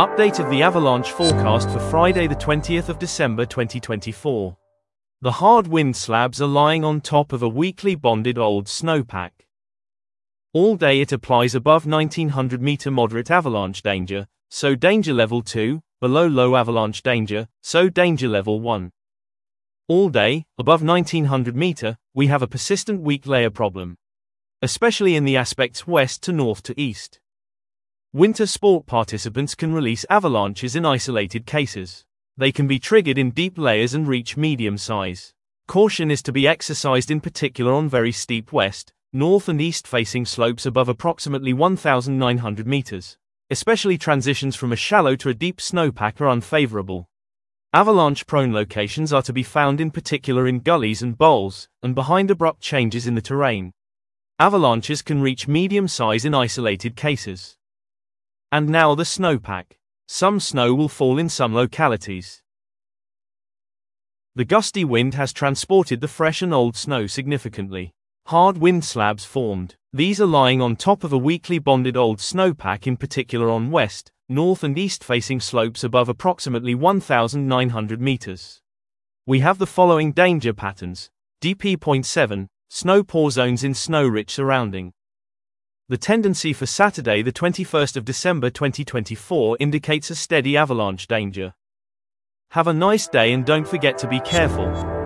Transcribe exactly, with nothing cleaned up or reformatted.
Update of the avalanche forecast for Friday the twentieth of December twenty twenty-four. The hard wind slabs are lying on top of a weakly bonded old snowpack. All day it applies above nineteen hundred meter moderate avalanche danger, so danger level two, below low avalanche danger, so danger level one. All day, above nineteen hundred meter, we have a persistent weak layer problem, especially in the aspects west to north to east. Winter sport participants can release avalanches in isolated cases. They can be triggered in deep layers and reach medium size. Caution is to be exercised in particular on very steep west, north and east facing slopes above approximately one thousand nine hundred meters. Especially transitions from a shallow to a deep snowpack are unfavorable. Avalanche-prone locations are to be found in particular in gullies and bowls, and behind abrupt changes in the terrain. Avalanches can reach medium size in isolated cases. And now the snowpack. Some snow will fall in some localities. The gusty wind has transported the fresh and old snow significantly. Hard wind slabs formed. These are lying on top of a weakly bonded old snowpack, in particular on west, north and east facing slopes above approximately one thousand nine hundred meters. We have the following danger patterns. D P point seven, snow pour zones in snow-rich surrounding. The tendency for Saturday the twenty-first of December twenty twenty-four indicates a steady avalanche danger. Have a nice day and don't forget to be careful.